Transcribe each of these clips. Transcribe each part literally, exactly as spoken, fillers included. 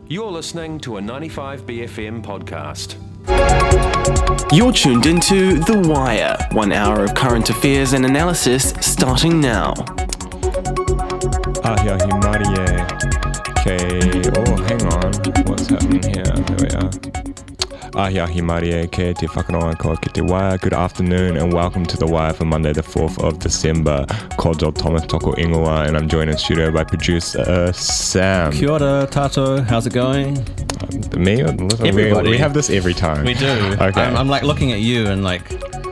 You're listening to a ninety-five B F M podcast. You're tuned into The Wire, one hour of current affairs and analysis starting now. Ahia Himarie. Okay. Oh, hang on. What's happening here? There we are. Ahia Himarie ke te whakaronga ko ki te Wire. Good afternoon and welcome to The Wire for Monday the fourth of December. Ko Joel Thomas toko ingoa, and I'm joined in studio by producer uh, Sam. Kia ora, Tato. How's it going? Uh, me? Listen, Everybody. We, we have this every time. We do. Okay. I'm, I'm like looking at you and like...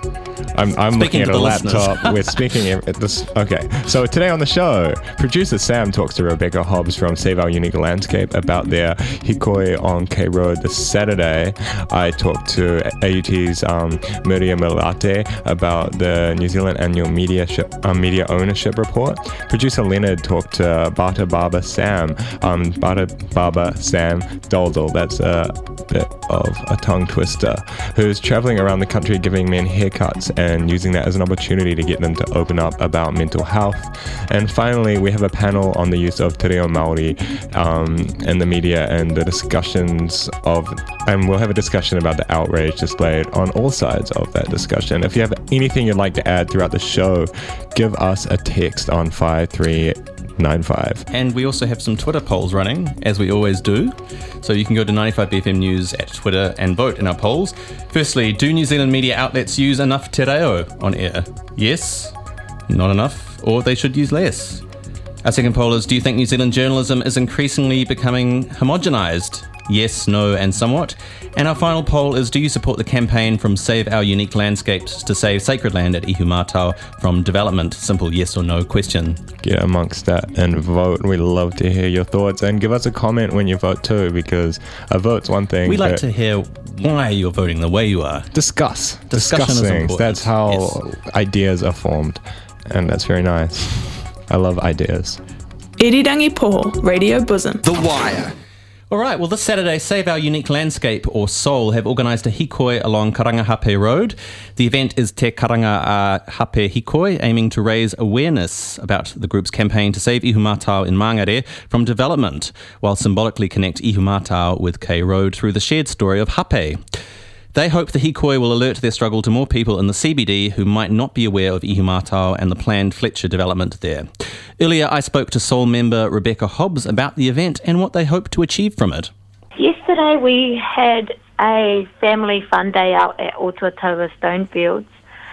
I'm, I'm looking at a laptop. We're speaking at this. Okay. So today on the show, producer Sam talks to Rebecca Hobbs from Save Our Unique Landscape about their hikoi on K Road this Saturday. I talked to A U T's um, Miriam Milate about the New Zealand Annual Media Ship, um, Media Ownership Report. Producer Leonard talked to Bata Baba Sam, um, Bata Baba Sam Doldal. That's a bit of a tongue twister, who's traveling around the country giving men haircuts and using that as an opportunity to get them to open up about mental health. And finally, we have a panel on the use of Te Reo Māori um, in the media and the discussions of, and we'll have a discussion about the outrage displayed on all sides of that discussion. If you have anything you'd like to add throughout the show, give us a text on five three nine five. And we also have some Twitter polls running, as we always do. So you can go to ninety-five B F M News at Twitter and vote in our polls. Firstly, do New Zealand media outlets use enough te reo on air? Yes, not enough, or they should use less. Our second poll is, do you think New Zealand journalism is increasingly becoming homogenised? Yes, no, and somewhat. And our final poll is, do you support the campaign from Save Our Unique Landscapes to save sacred land at Ihumātao from development? Simple yes or no question. Get amongst that and vote. We'd love to hear your thoughts, and give us a comment when you vote too, because a vote's one thing. We like to hear why you're voting the way you are. Discuss. Discussion Discuss is things. important. That's how Yes. ideas are formed, and that's very nice. I love ideas. Irirangi Poho, Radio Bosom. The Wire. All right, well, this Saturday, Save Our Unique Landscape, or SOUL, have organised a hikoi along Karangahape Road. The event is Te Karangahape Hikoi, aiming to raise awareness about the group's campaign to save Ihumātao in Mangere from development, while symbolically connect Ihumātao with K Road through the shared story of Hape. They hope the hikoi will alert their struggle to more people in the C B D who might not be aware of Ihumātao and the planned Fletcher development there. Earlier, I spoke to SOUL member Rebecca Hobbs about the event and what they hope to achieve from it. Yesterday we had a family fun day out at Otuataua Stonefields,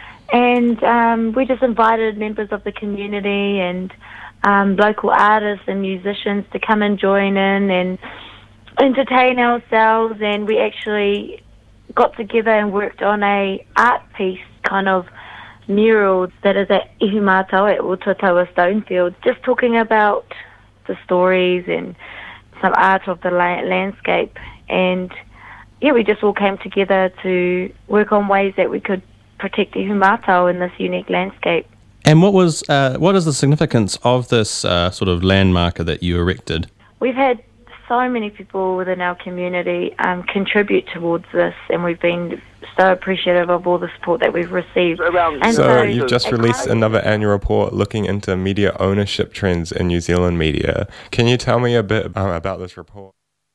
and um, we just invited members of the community and um, local artists and musicians to come and join in and entertain ourselves, and we actually got together and worked on a art piece, kind of mural that is at Ihumātao at Otuataua Stonefield, just talking about the stories and some art of the la- landscape. And yeah, we just all came together to work on ways that we could protect Ihumātao in this unique landscape. And what was uh, what is the significance of this uh, sort of landmarker that you erected? We've had so many people within our community um, contribute towards this, and we've been so appreciative of all the support that we've received. And So, so you've just released another annual report looking into media ownership trends in New Zealand media. Can you tell me a bit um, about this report?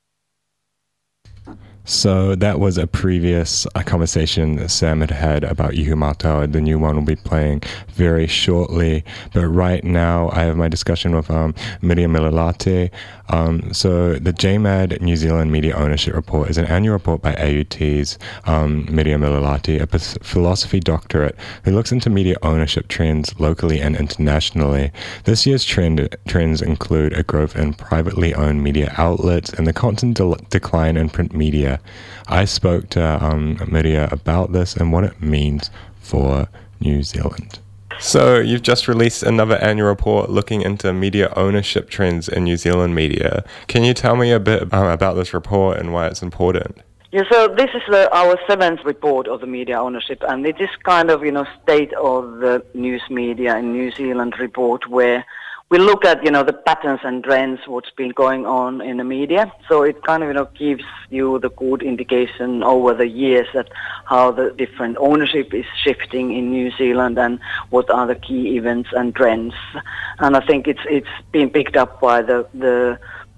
So that was a previous uh, conversation that Sam had had about Ihumātao. The new one will be playing very shortly. But right now, I have my discussion with um, Miriam Milate. Um, so the J M A D New Zealand Media Ownership Report is an annual report by A U T's um, Miriam Milate, a philosophy doctorate who looks into media ownership trends locally and internationally. This year's trend trends include a growth in privately owned media outlets and the constant de- decline in print media. I spoke to um, Miria about this and what it means for New Zealand. So you've just released another annual report looking into media ownership trends in New Zealand media. Can you tell me a bit um, about this report and why it's important? Yeah, so this is the, our seventh report of the media ownership, and it is kind of, you know, state of the news media in New Zealand report where we look at, you know, the patterns and trends, what's been going on in the media. So it kind of, you know, gives you the good indication over the years that how the different ownership is shifting in New Zealand and what are the key events and trends. And I think it's it's been picked up by the, the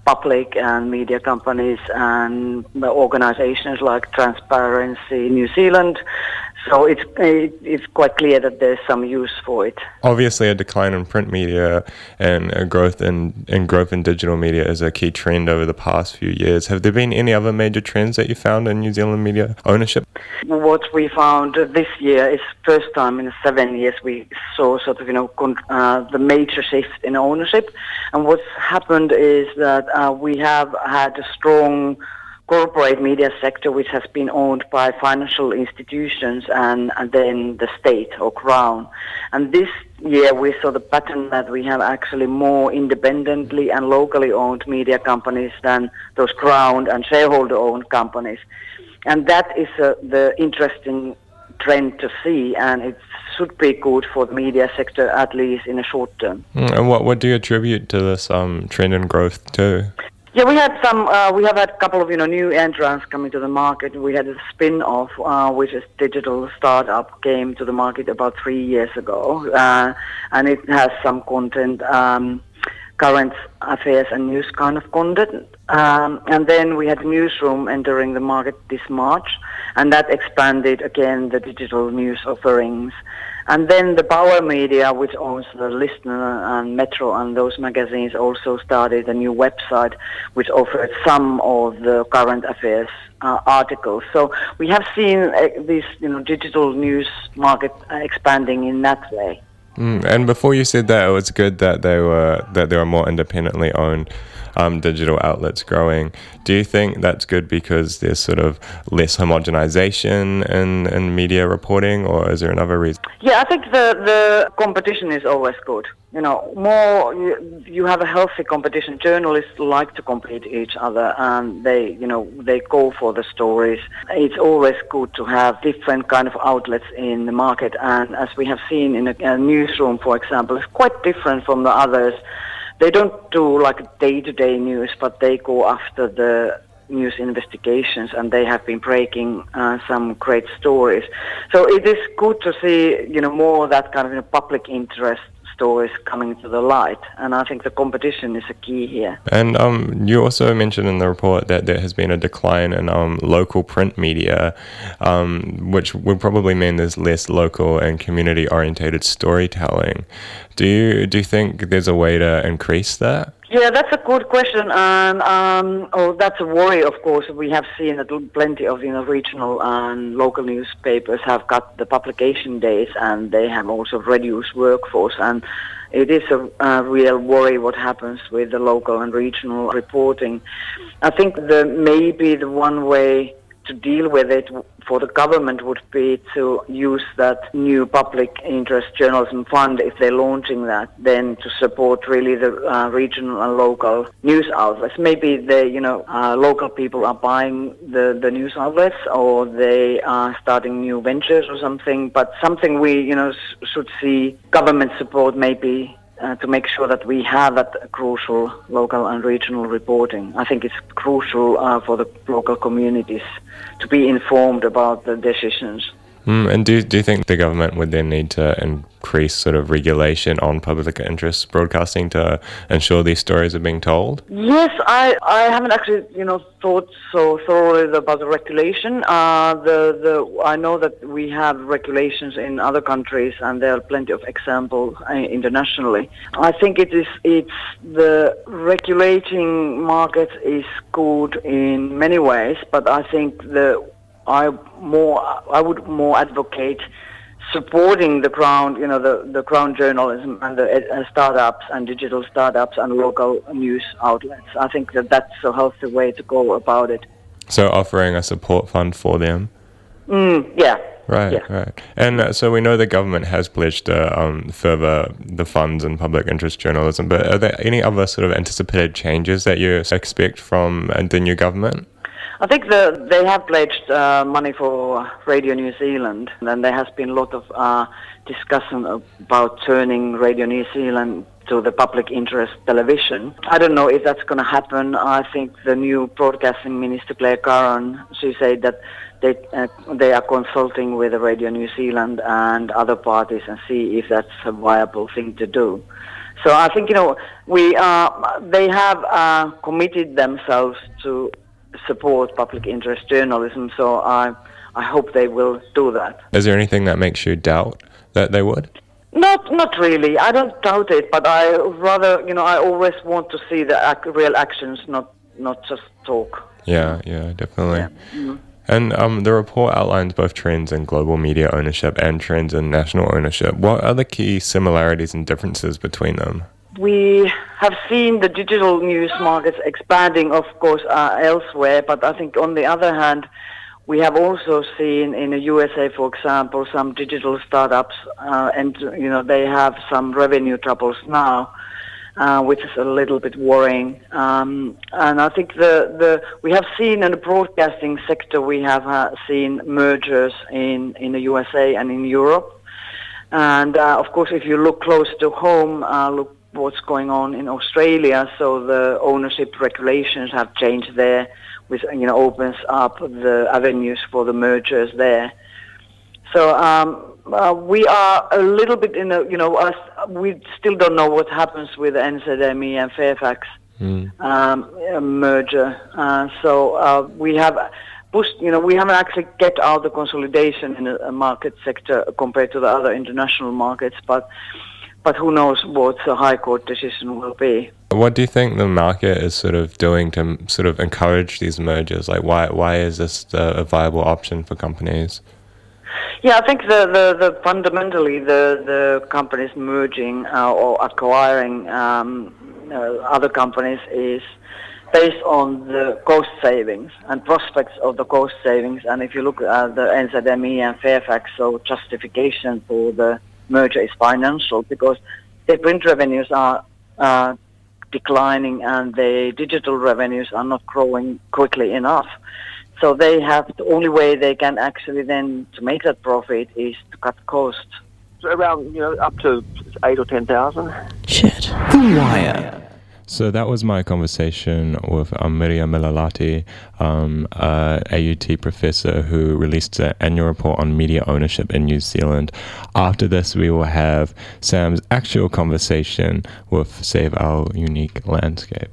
public and media companies and organizations like Transparency New Zealand. So it's it's quite clear that there's some use for it. Obviously, a decline in print media and a growth in, in growth in digital media is a key trend over the past few years. Have there been any other major trends that you found in New Zealand media ownership? What we found this year is first time in seven years we saw sort of you know con- uh, the major shift in ownership, and what's happened is that uh, we have had a strong corporate media sector which has been owned by financial institutions and, and then the state or crown. And this year we saw the pattern that we have actually more independently and locally owned media companies than those crown and shareholder owned companies. And that is uh, the interesting trend to see, and it should be good for the media sector at least in a short term. Mm, and what, what do you attribute to this um, trend in growth to? Yeah, we had some. Uh, we have had a couple of you know new entrants coming to the market. We had a spin-off, uh, which is digital startup, came to the market about three years ago, uh, and it has some content, um, current affairs and news kind of content. Um, and then we had Newsroom entering the market this March, and that expanded again the digital news offerings. And then the Bauer Media, which owns the Listener and Metro and those magazines, also started a new website which offered some of the current affairs uh, articles. So we have seen uh, this, you know, digital news market uh, expanding in that way. Mm, and before you said that, it was good that they were that there were more independently owned um, digital outlets growing. Do you think that's good because there's sort of less homogenization in, in media reporting, or is there another reason? Yeah, I think the, the competition is always good. You know, more you, you have a healthy competition. Journalists like to compete each other, and they, you know, they go for the stories. It's always good to have different kind of outlets in the market, and as we have seen in a, a Newsroom, for example, it's quite different from the others. They don't do like day-to-day news, but they go after the news investigations, and they have been breaking uh, some great stories. So it is good to see, you know, more that kind of you know, public interest stories coming to the light, and I think the competition is a key here. And um, you also mentioned in the report that there has been a decline in um, local print media, um, which would probably mean there's less local and community-orientated storytelling. Do you do you think there's a way to increase that? Yeah, that's a good question, and um, oh, that's a worry. Of course, we have seen that plenty of you know regional and local newspapers have got the publication days, and they have also reduced workforce, and it is a, a real worry what happens with the local and regional reporting. I think the maybe the one way to deal with it for the government would be to use that new public interest journalism fund, if they're launching that, then to support really the uh, regional and local news outlets. Maybe the you know uh, local people are buying the, the news outlets, or they are starting new ventures or something. But something we you know s- should see government support maybe. Uh, to make sure that we have that crucial local and regional reporting. I think it's crucial uh, for the local communities to be informed about the decisions. Mm, and do, do you think the government would then need to increase sort of regulation on public interest broadcasting to ensure these stories are being told? Yes, I, I haven't actually, you know, thought so thoroughly about the regulation. Uh, the the I know that we have regulations in other countries, and there are plenty of examples uh, internationally. I think it is it's the regulating market is good in many ways, but I think the I more I would more advocate supporting the crown, you know, the, the crown journalism and the uh, startups and digital startups and local news outlets. I think that that's a healthy way to go about it. So offering a support fund for them? Mm, yeah. Right, yeah. right. And uh, so we know the government has pledged to um, further the funds in public interest journalism, but are there any other sort of anticipated changes that you expect from uh, the new government? I think the, they have pledged uh, money for Radio New Zealand, and then there has been a lot of uh, discussion about turning Radio New Zealand to the public interest television. I don't know if that's going to happen. I think the new broadcasting minister, Claire Curran, she said that they uh, they are consulting with Radio New Zealand and other parties and see if that's a viable thing to do. So I think, you know, we uh, they have uh, committed themselves to support public interest journalism, so I I hope they will do that. Is there anything that makes you doubt that they would? Not not really. I don't doubt it, but I rather, you know, I always want to see the ac- real actions, not not just talk. Yeah, yeah, definitely. Yeah. Mm-hmm. And um, the report outlines both trends in global media ownership and trends in national ownership. What are the key similarities and differences between them? We have seen the digital news markets expanding, of course, uh, elsewhere, but I think on the other hand, we have also seen in the U S A, for example, some digital startups, uh, and you know they have some revenue troubles now, uh, which is a little bit worrying. Um, and I think the, the we have seen in the broadcasting sector, we have uh, seen mergers in, in the U S A and in Europe. And uh, of course, if you look close to home, uh, look what's going on in Australia. So the ownership regulations have changed there, which, you know, opens up the avenues for the mergers there. So um, uh, we are a little bit in a, you know, us, we still don't know what happens with the N Z M E and Fairfax mm. um, merger. Uh, so uh, we have pushed, you know, we haven't actually kept out the consolidation in the market sector compared to the other international markets, but but who knows what the High Court decision will be. What do you think the market is sort of doing to sort of encourage these mergers? Like, why why is this a viable option for companies? Yeah, I think the, the, the fundamentally the, the companies merging uh, or acquiring um, uh, other companies is based on the cost savings and prospects of the cost savings. And if you look at the N Z M E and Fairfax, so justification for the merger is financial, because their print revenues are uh, declining and the digital revenues are not growing quickly enough. So they have, the only way they can actually then to make that profit is to cut costs. So around, you know, up to eight or ten thousand. Shit. The Wire. So that was my conversation with um, Miriam Milalati, um, uh, A U T professor who released an annual report on media ownership in New Zealand. After this, we will have Sam's actual conversation with Save Our Unique Landscape.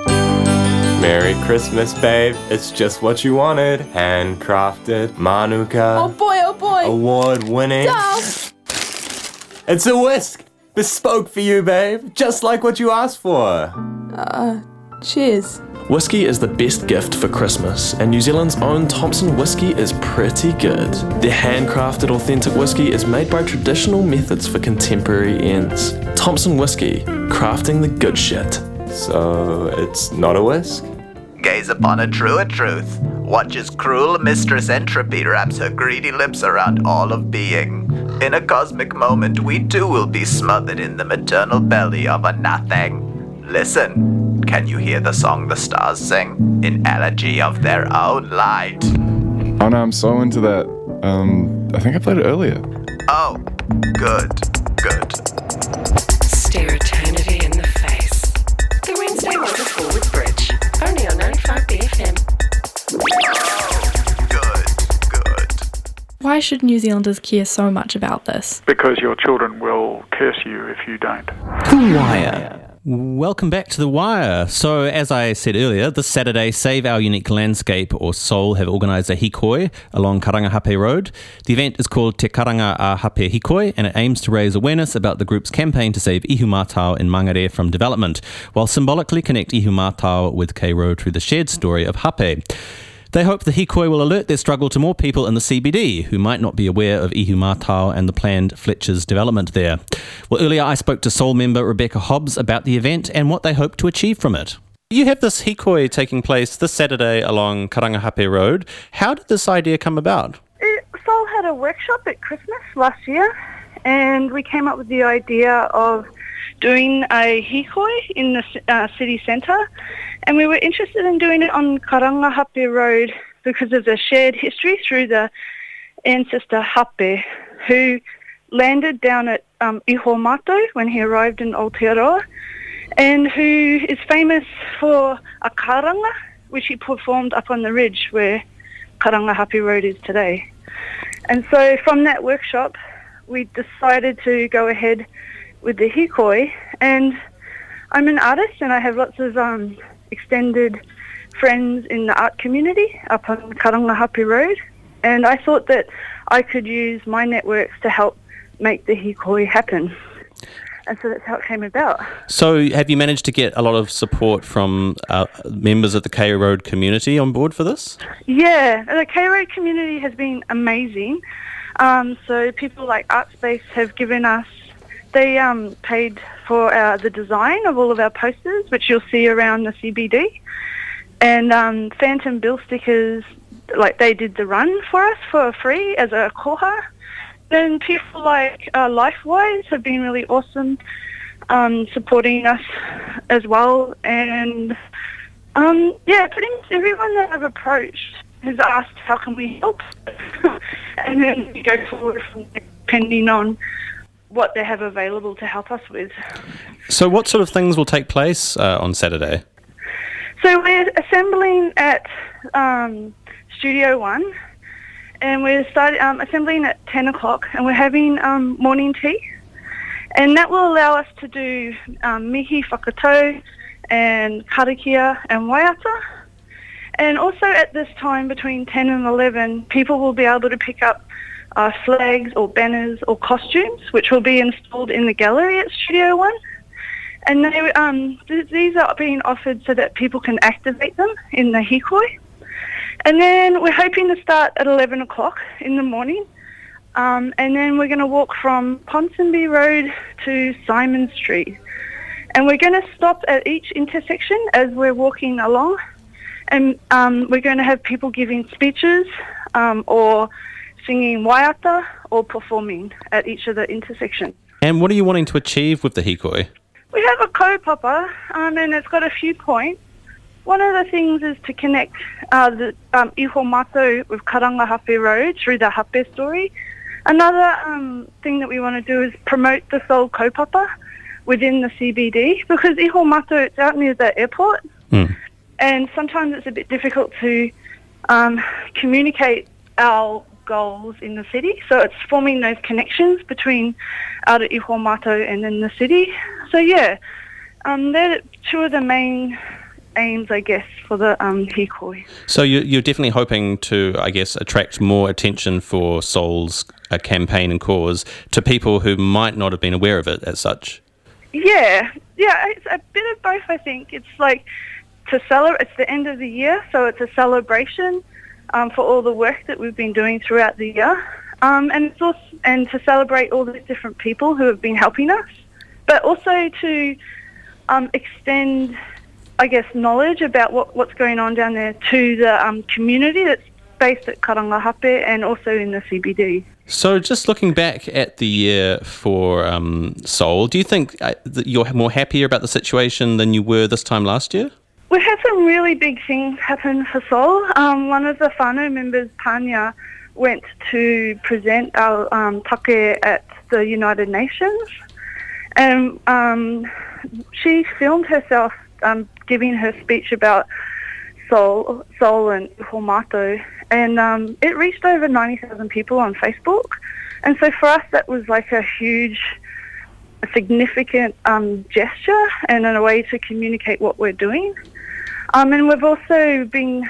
Merry Christmas, babe. It's just what you wanted. Handcrafted, Manuka. Oh boy, oh boy. Award-winning. Duh. It's a whisk. Bespoke for you, babe. Just like what you asked for. Uh, cheers. Whiskey is the best gift for Christmas, and New Zealand's own Thompson whiskey is pretty good. Their handcrafted authentic whiskey is made by traditional methods for contemporary ends. Thompson whiskey, crafting the good shit. So, it's not a whisk? Gaze upon a truer truth. Watch as cruel Mistress Entropy wraps her greedy lips around all of being. In a cosmic moment, we too will be smothered in the maternal belly of a nothing. Listen, can you hear the song the stars sing? In elegy of their own light. Oh no, I'm so into that. Um, I think I played it earlier. Oh, good, good. Stare eternity in the face. The Wednesday Wonderful with Bridge. Only on ninety-five B F M. Why should New Zealanders care so much about this? Because your children will curse you if you don't. The Wire. Welcome back to The Wire. So, as I said earlier, this Saturday, Save Our Unique Landscape, or SOUL, have organised a hikoi along Karangahape Road. The event is called Te Karanga a Hape Hikoi, and it aims to raise awareness about the group's campaign to save ihumātao in Mangere from development, while symbolically connect ihumātao with K Road through the shared story of Hape. They hope the hikoi will alert their struggle to more people in the C B D who might not be aware of ihumātao and the planned Fletcher's development there. Well, earlier I spoke to SOUL member Rebecca Hobbs about the event and what they hope to achieve from it. You have this hikoi taking place this Saturday along Karangahape Road. How did this idea come about? SOUL had a workshop at Christmas last year, and we came up with the idea of doing a hikoi in the uh, city centre, and we were interested in doing it on Karangahape Road because of the shared history through the ancestor Hape, who landed down at um, Iho Mato when he arrived in Aotearoa, and who is famous for a karanga, which he performed up on the ridge where Karangahape Road is today. And so from that workshop, we decided to go ahead with the hikoi, and I'm an artist and I have lots of um, extended friends in the art community up on Karangahape Road, and I thought that I could use my networks to help make the hikoi happen. And so that's how it came about. So have you managed to get a lot of support from uh, members of the K Road community on board for this? Yeah, the K Road community has been amazing. Um, so people like Artspace have given us, they um, paid for our, the design of all of our posters, which you'll see around the C B D. And um, Phantom Bill stickers, like they did the run for us for free as a koha. Then people like uh, LifeWise have been really awesome, um, supporting us as well. And um, yeah, pretty much everyone that I've approached has asked, how can we help? And then we go forward from there, depending on what they have available to help us with. So what sort of things will take place uh, on Saturday? So we're assembling at um, Studio One. And we're starting um, assembling at ten o'clock, and we're having um, morning tea. And that will allow us to do um, mihi whakatau and karakia and waiata. And also at this time, between ten and eleven, people will be able to pick up uh, flags or banners or costumes, which will be installed in the gallery at Studio One. And they, um, th- these are being offered so that people can activate them in the hikoi. And then we're hoping to start at eleven o'clock in the morning. Um, and then we're going to walk from Ponsonby Road to Simon Street. And we're going to stop at each intersection as we're walking along. And um, we're going to have people giving speeches um, or singing waiata or performing at each of the intersections. And what are you wanting to achieve with the hikoi? We have a kaupapa, um, and it's got a few points. One of the things is to connect uh, the um, Iho Mato with Karangahape Road through the Hape story. Another um, thing that we want to do is promote the soul kaupapa within the C B D, because Iho Mato, it's out near the airport, mm. and sometimes it's a bit difficult to um, communicate our goals in the city. So it's forming those connections between out at Iho Mato and then the city. So yeah, um, they're two of the main aims, I guess, for the um, hikoi. So you're, you're definitely hoping to, I guess, attract more attention for Soul's uh, campaign and cause to people who might not have been aware of it as such. Yeah, yeah, it's a bit of both, I think. It's like to celebrate, it's the end of the year, so it's a celebration um, for all the work that we've been doing throughout the year. Um, and it's also, and to celebrate all these different people who have been helping us, but also to um, extend, I guess, knowledge about what, what's going on down there to the um, community that's based at Karangahape and also in the C B D. So just looking back at the year for um, Soul, do you think uh, that you're more happier about the situation than you were this time last year? We've had some really big things happen for Soul. Um, one of the whānau members, Panya, went to present our um, take at the United Nations, and um, she filmed herself um, giving her speech about Soul, Soul and Iho Mato, and um, it reached over ninety thousand people on Facebook. And so for us, that was like a huge, a significant um, gesture and in a way to communicate what we're doing. Um, and we've also been,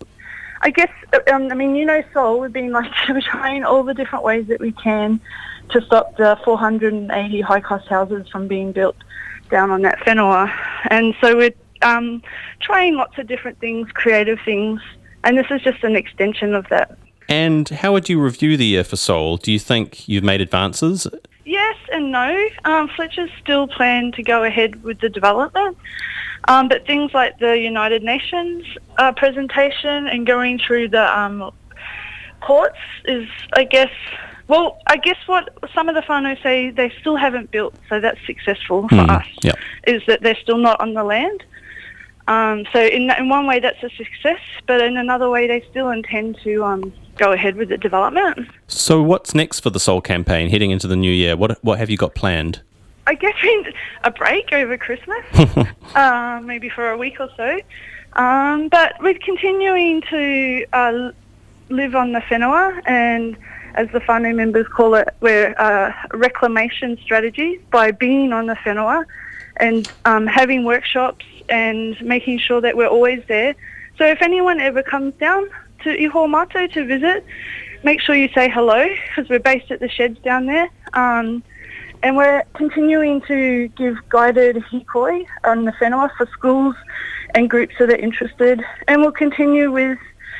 I guess, um, I mean, you know, Soul, we've been like trying all the different ways that we can to stop the four hundred eighty high-cost houses from being built down on that whenua. And so we're um, trying lots of different things, creative things, and this is just an extension of that. And how would you review the year for Soul? Do you think you've made advances? Yes and no. Um, Fletcher's still planned to go ahead with the development, um, but things like the United Nations uh, presentation and going through the um, courts is, I guess, well, I guess what some of the whānau say they still haven't built, so that's successful for mm, us, yep. is that they're still not on the land. Um, so in in one way that's a success, but in another way they still intend to um, go ahead with the development. So what's next for the Soul campaign heading into the new year? What what have you got planned? I guess a break over Christmas, uh, maybe for a week or so. Um, but we're continuing to uh, live on the whenua and as the whānau members call it, we're uh, reclamation strategies by being on the whenua and um, having workshops and making sure that we're always there. So if anyone ever comes down to Iho Mātou to visit, make sure you say hello, because we're based at the sheds down there. Um, and we're continuing to give guided hikoi on the whenua for schools and groups that are interested. And we'll continue with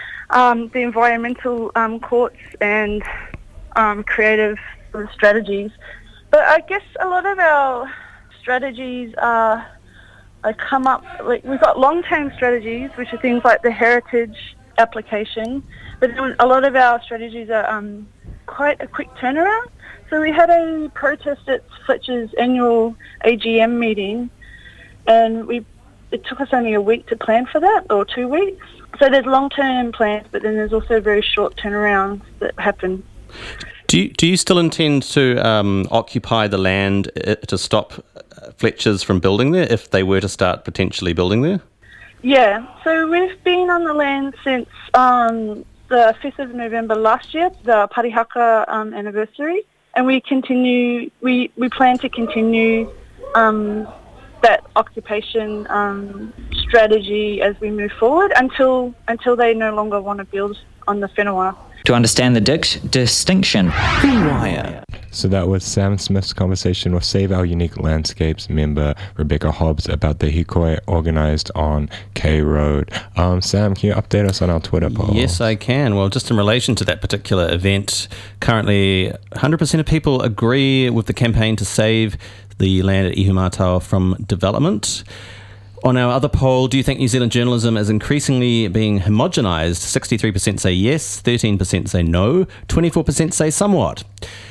um, the environmental um, courts and um, creative sort of strategies. But I guess a lot of our strategies are, are come up, like we've got long-term strategies, which are things like the heritage application, but a lot of our strategies are um, quite a quick turnaround. So we had a protest at Fletcher's annual A G M meeting, and we it took us only a week to plan for that, or two weeks. So there's long-term plans, but then there's also very short turnarounds that happen. Do you, do you still intend to um, occupy the land uh, to stop Fletcher's from building there, if they were to start potentially building there? Yeah, so we've been on the land since um, the fifth of November last year, the Parihaka um, anniversary, and we continue. We, we plan to continue um, that occupation um, strategy as we move forward until until they no longer want to build on the whenua. To understand the dic- distinction, rewire. So that was Sam Smith's conversation with Save Our Unique Landscapes member Rebecca Hobbs about the hikoi organised on K Road. Um, Sam, can you update us on our Twitter poll? Yes, I can. Well, just in relation to that particular event, currently one hundred percent of people agree with the campaign to save the land at Ihumātao from development. On our other poll, do you think New Zealand journalism is increasingly being homogenised? sixty-three percent say yes, thirteen percent say no, twenty-four percent say somewhat.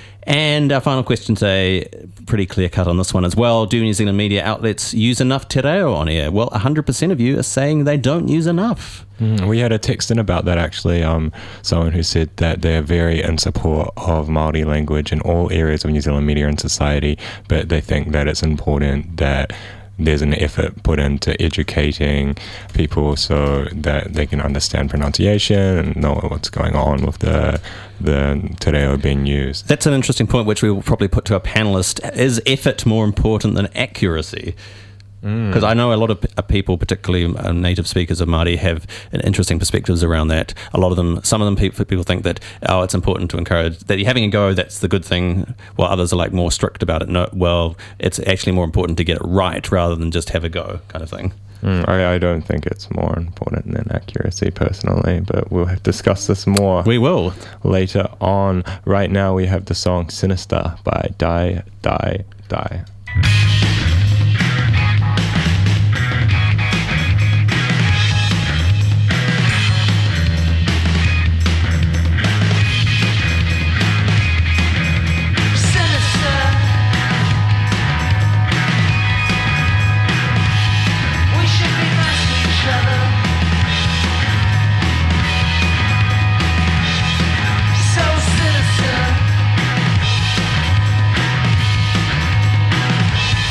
And our final question today, pretty clear cut on this one as well. Do New Zealand media outlets use enough te reo on air? Well, one hundred percent of you are saying they don't use enough. Mm, we had a text in about that actually, um, someone who said that they're very in support of Māori language in all areas of New Zealand media and society, but they think that it's important that there's an effort put into educating people so that they can understand pronunciation and know what's going on with the the te reo being used. That's an interesting point, which we will probably put to our panellist. Is effort more important than accuracy? Because mm. I know a lot of p- people, particularly uh, native speakers of Māori, have an interesting perspectives around that. A lot of them, some of them people, people think that, oh, it's important to encourage, that you're having a go, that's the good thing, while others are like more strict about it. No, well, it's actually more important to get it right rather than just have a go kind of thing. Mm, I, I don't think it's more important than accuracy personally, but we'll have to discuss this more. We will. Later on. Right now we have the song Sinister by Die, Die, Die. So sinister.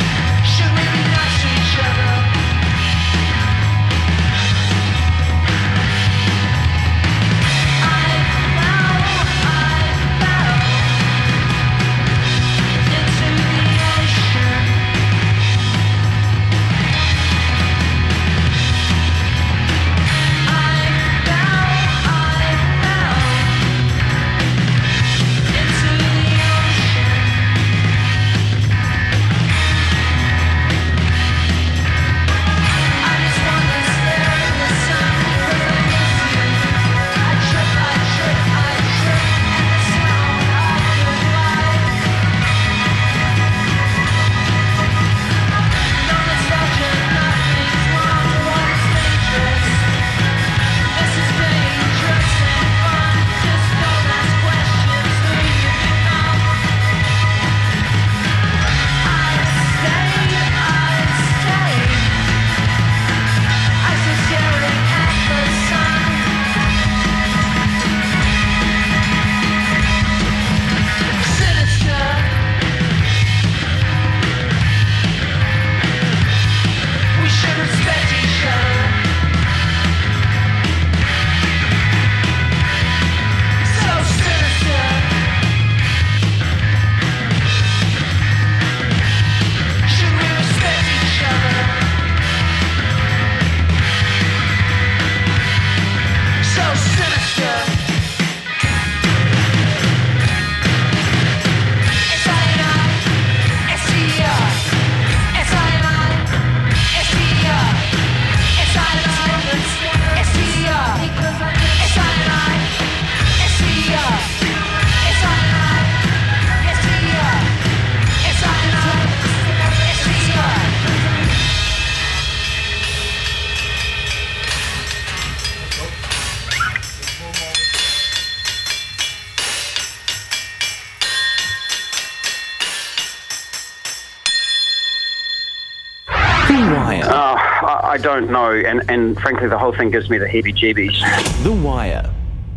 I don't know, and, and frankly, the whole thing gives me the heebie-jeebies. The Wire.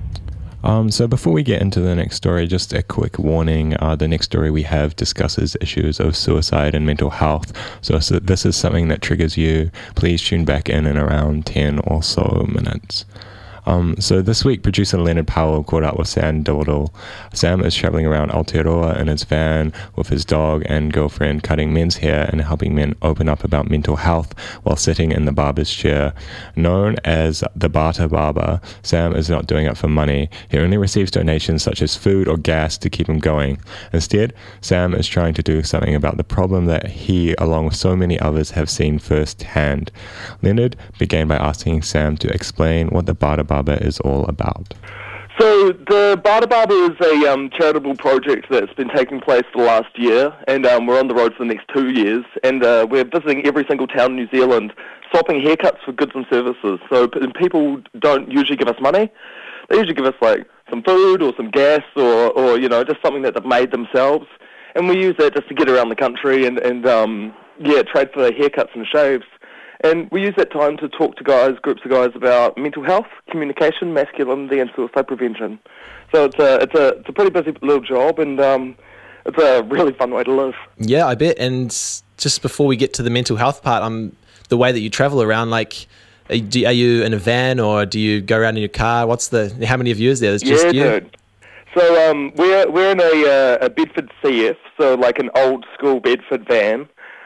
Um, so before we get into the next story, just a quick warning. Uh, the next story we have discusses issues of suicide and mental health. So, so this is something that triggers you. Please tune back in in around ten or so minutes. Um, so this week, producer Leonard Powell caught up with Sam Dowdle. Sam is travelling around Aotearoa in his van with his dog and girlfriend, cutting men's hair and helping men open up about mental health while sitting in the barber's chair. Known as the Barter Barber, Sam is not doing it for money. He only receives donations such as food or gas to keep him going. Instead, Sam is trying to do something about the problem that he, along with so many others, have seen firsthand. Leonard began by asking Sam to explain what the Barter Barber is all about. So the Barter Barber is a um, charitable project that's been taking place for the last year, and um, we're on the road for the next two years, and uh, we're visiting every single town in New Zealand, swapping haircuts for goods and services. So p- people don't usually give us money. They usually give us like some food or some gas or, or you know, just something that they've made themselves, and we use that just to get around the country and, and um, yeah, trade for haircuts and shaves. And we use that time to talk to guys, groups of guys, about mental health, communication, masculinity, and suicide prevention. So it's a it's a it's a pretty busy little job, and um, it's a really fun way to live. Yeah, I bet. And just before we get to the mental health part, um, the way that you travel around, like, are you, are you in a van or do you go around in your car? What's the how many of you is there? There's just yeah, you. Dude. So um, we're we're in a uh, a Bedford C F, so like an old school Bedford van.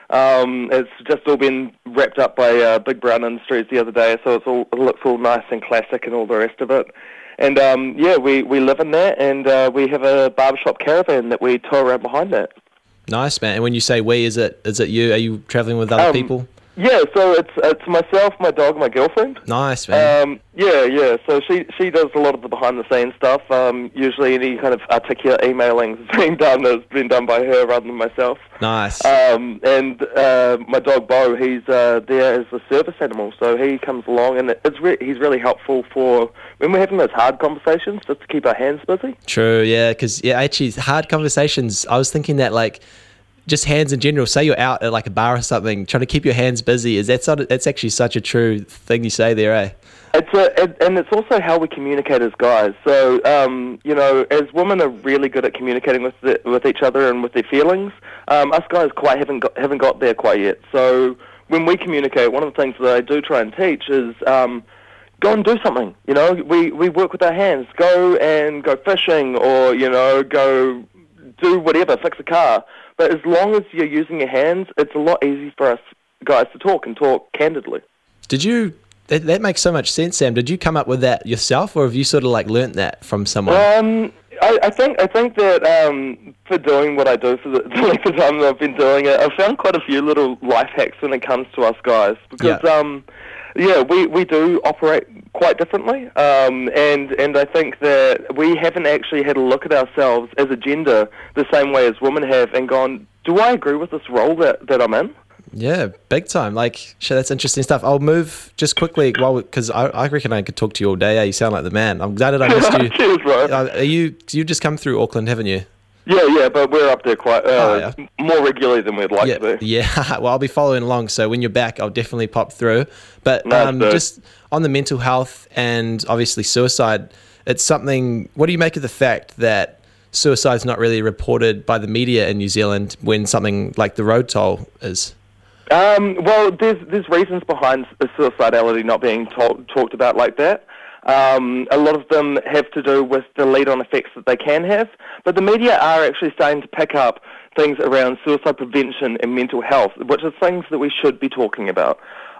Um, it's just all been wrapped up by uh, Big Brown Industries the other day, so it's all, it looks all nice and classic and all the rest of it. And um, yeah, we, we live in that, and uh, we have a barbershop caravan that we tow around behind it. Nice, man. And when you say we, is it is it you? Are you traveling with other Um, people? Yeah, so it's it's myself, my dog, my girlfriend. Nice, man. Um, yeah, yeah. So she she does a lot of the behind the scenes stuff. Um, usually any kind of articulate emailing that's being done has been done by her rather than myself. Nice. Um, and uh, my dog Bo, he's uh, there as a service animal, so he comes along, and it's re- he's really helpful for when we're having those hard conversations, just to keep our hands busy. True, yeah, because yeah, actually, hard conversations. I was thinking that like. Just hands in general. Say you're out at like a bar or something, trying to keep your hands busy. Is that sort of, that's actually such a true thing you say there, eh? It's a, it, and it's also how we communicate as guys. So, um, you know, as women are really good at communicating with the, with each other and with their feelings, um, us guys quite haven't got, haven't got there quite yet. So when we communicate, one of the things that I do try and teach is um, go and do something. You know, we, we work with our hands. Go and go fishing, or, you know, go do whatever, fix a car. But as long as you're using your hands, it's a lot easier for us guys to talk and talk candidly. Did you, that, that makes so much sense, Sam. Did you come up with that yourself, or have you sort of like learnt that from someone? Um, I, I think I think that um, for doing what I do for the, the length of time that I've been doing it, I've found quite a few little life hacks when it comes to us guys. Because, yeah, um, yeah we, we do operate quite differently, um, and and I think that we haven't actually had a look at ourselves as a gender the same way as women have, and gone, do I agree with this role that, that I'm in? Yeah, big time. Like, sure, that's interesting stuff. I'll move just quickly, while because I, I reckon I could talk to you all day. Eh? You sound like the man. I'm glad that I missed you. Cheers, bro. Uh, are you? You just come through Auckland, haven't you? Yeah, yeah, but we're up there quite uh, oh, yeah. more regularly than we'd like yeah, to be. Yeah, well, I'll be following along, so when you're back, I'll definitely pop through. But Nice, um, dude. just on the mental health and obviously suicide, it's something, what do you make of the fact that suicide's not really reported by the media in New Zealand when something like the road toll is? Um, well, there's there's reasons behind the suicidality not being talk, talked about like that. Um, a lot of them have to do with the lead-on effects that they can have, but the media are actually starting to pick up things around suicide prevention and mental health, which are things that we should be talking about.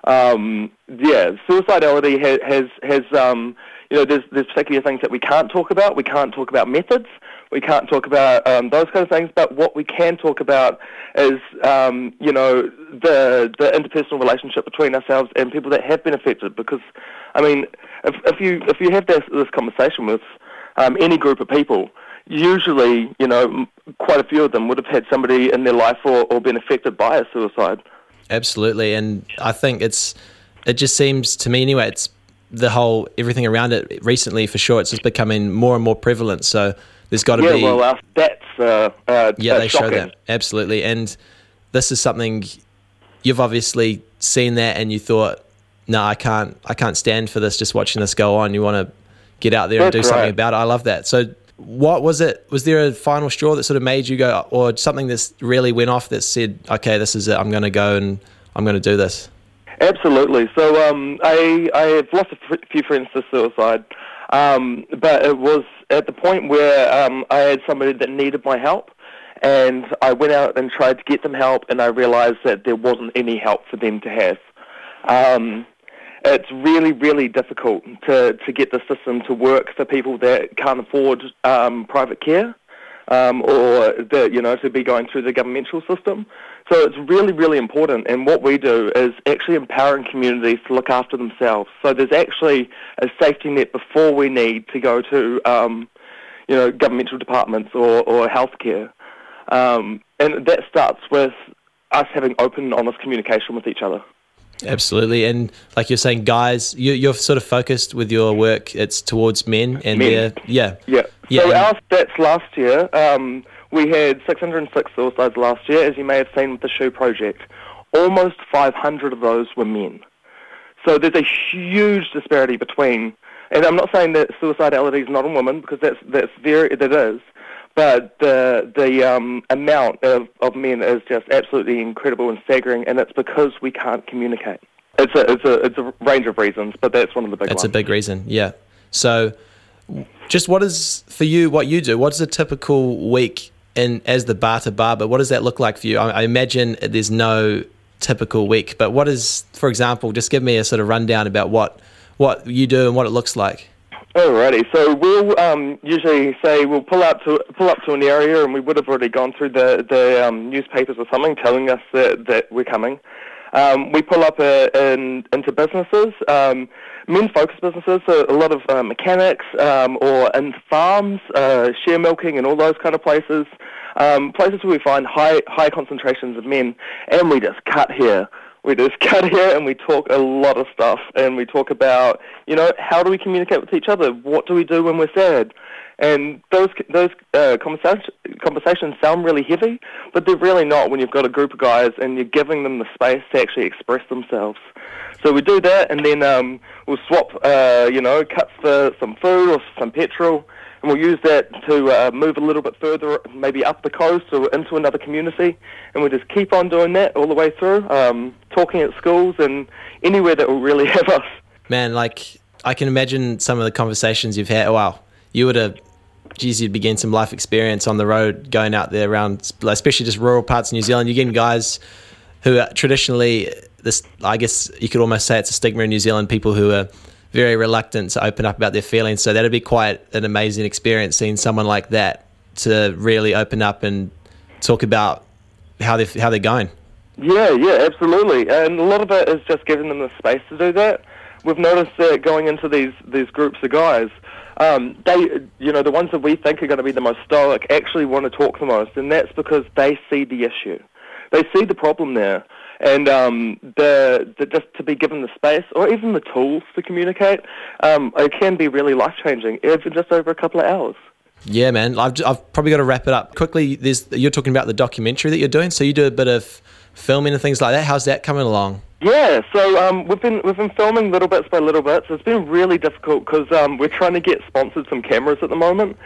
Um, yeah, suicidality has, has, has um, you know, there's, there's particular things that we can't talk about. We can't talk about methods. We can't talk about um, those kind of things, but what we can talk about is, um, you know, the the interpersonal relationship between ourselves and people that have been affected. Because, I mean, if, if you if you have this this conversation with um, any group of people, usually, you know, m- quite a few of them would have had somebody in their life or, or been affected by a suicide. Absolutely, and I think it's it just seems to me anyway, it's the whole everything around it recently for sure. It's just becoming more and more prevalent. So there's got to yeah, be. well, our stats uh, uh, yeah, uh, they shocking. show that absolutely, and this is something you've obviously seen that, and you thought no, I can't, I can't stand for this, just watching this go on. You want to get out there and That's do something right. about it. I love that. So what was it? Was there a final straw that sort of made you go, or something that really went off that said, okay, this is it, I'm going to go and I'm going to do this? Absolutely. So um, I, I have lost a f- few friends to suicide, um, but it was at the point where um, I had somebody that needed my help, and I went out and tried to get them help, and I realized that there wasn't any help for them to have. Um, it's really, really difficult to, to get the system to work for people that can't afford um, private care. Um, or the, you know, to be going through the governmental system. So it's really, really important. And what we do is actually empowering communities to look after themselves. So there's actually a safety net before we need to go to, um, you know, governmental departments or, or healthcare. Um, and that starts with us having open and honest communication with each other. Absolutely. And like you're saying, guys, you, you're sort of focused with your work, it's towards men. and Men. they're Yeah. Yeah. Yeah, So and- our stats last year, um, we had six hundred six suicides last year, as you may have seen with the Shoe Project. Almost five hundred of those were men. So there's a huge disparity between, and I'm not saying that suicidality is not in women, because that's that's very that is, but the the um, amount of, of men is just absolutely incredible and staggering, and it's because we can't communicate. It's a it's a it's a range of reasons, but that's one of the big That's ones. a big reason, yeah. So just what is, for you, what you do, what's a typical week in as the Bata Barber? What does that look like for you? I, I imagine there's no typical week, but what is, for example, just give me a sort of rundown about what, what you do and what it looks like. Alrighty, so we'll um, usually say we'll pull out to pull up to an area, and we would have already gone through the the um, newspapers or something telling us that, that we're coming. Um, we pull up uh, in, into businesses, um, men-focused businesses, so a lot of uh, mechanics um, or in farms, uh, share milking and all those kind of places, um, places where we find high high concentrations of men, and we just cut here. We just cut here and we talk a lot of stuff, and we talk about, you know, how do we communicate with each other? What do we do when we're sad? And those those uh, conversations, conversations sound really heavy, but they're really not when you've got a group of guys and you're giving them the space to actually express themselves. So we do that, and then um, we'll swap, uh, you know, cuts for some food or some petrol, and we'll use that to uh, move a little bit further, maybe up the coast or into another community, and we'll just keep on doing that all the way through, um, talking at schools and anywhere that will really have us. Man, like, I can imagine some of the conversations you've had. Wow, you would have, geez, you'd begin some life experience on the road, going out there around, especially just rural parts of New Zealand. You're getting guys who are traditionally, this, I guess you could almost say it's a stigma in New Zealand, people who are very reluctant to open up about their feelings. So that'd be quite an amazing experience, seeing someone like that to really open up and talk about how they how they're going. Yeah, yeah, absolutely. And a lot of it is just giving them the space to do that. We've noticed that going into these, these groups of guys, um, they, you know, the ones that we think are going to be the most stoic actually want to talk the most, and that's because they see the issue. They see the problem there. And um, the, the just to be given the space or even the tools to communicate, um, it can be really life-changing, even just over a couple of hours. Yeah, man. I've, I've probably got to wrap it up quickly. There's, you're talking about the documentary that you're doing, so you do a bit of filming and things like that. How's that coming along? Yeah, so um, we've been we've been filming little bits by little bits. It's been really difficult because um, we're trying to get sponsored some cameras at the moment.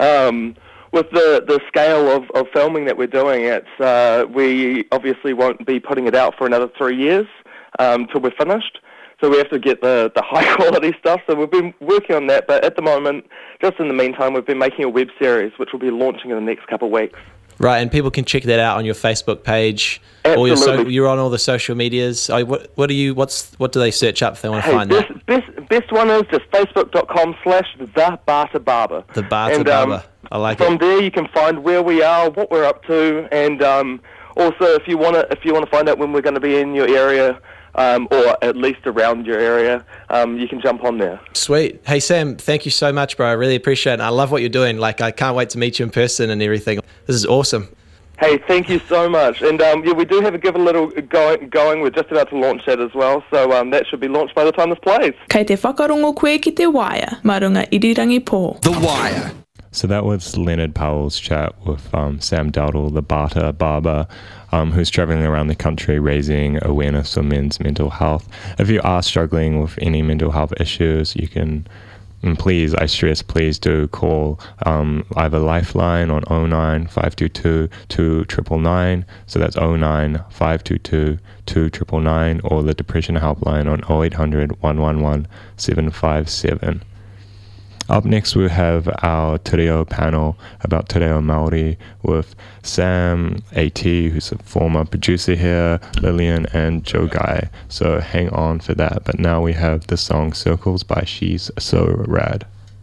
Um, with the, the scale of, of filming that we're doing, it's uh, we obviously won't be putting it out for another three years um, till we're finished. So we have to get the, the high quality stuff. So we've been working on that, but at the moment, just in the meantime, we've been making a web series which will be launching in the next couple of weeks. Right, and people can check that out on your Facebook page. Absolutely. Or your so, you're on all the social medias. Oh, what what do you what's what do they search up if they want to hey, find best, that? Best, best one is just facebook.com slash the Bata Barber. The Bata and, um, Barber. I like from it. there you can find where we are, what we're up to, and um, also if you want to if you want to find out when we're going to be in your area, um, or at least around your area, um, you can jump on there. Sweet. Hey Sam, thank you so much, bro. I really appreciate it. I love what you're doing. Like, I can't wait to meet you in person and everything. This is awesome. Hey, thank you so much. And um, yeah, we do have a give a little going. going. We're just about to launch that as well, so um, that should be launched by the time this plays. Kei te whakarongo koe ki te waia, marunga irirangi pō. The Wire. So that was Leonard Powell's chat with um, Sam Dowdle, the Bata Barber, um, who's traveling around the country raising awareness for men's mental health. If you are struggling with any mental health issues, you can, and please, I stress, please do call um, either Lifeline on oh nine, five two two, two nine nine nine, so that's oh nine, five two two, two nine nine nine, or the Depression Helpline on oh eight hundred, one one one, seven five seven. Up next, we have our Te Reo panel about Te Reo Māori with Sam, AT, who's a former producer here, Lillian, and Joe Guy. So hang on for that. But now we have the song Circles by She's So Rad.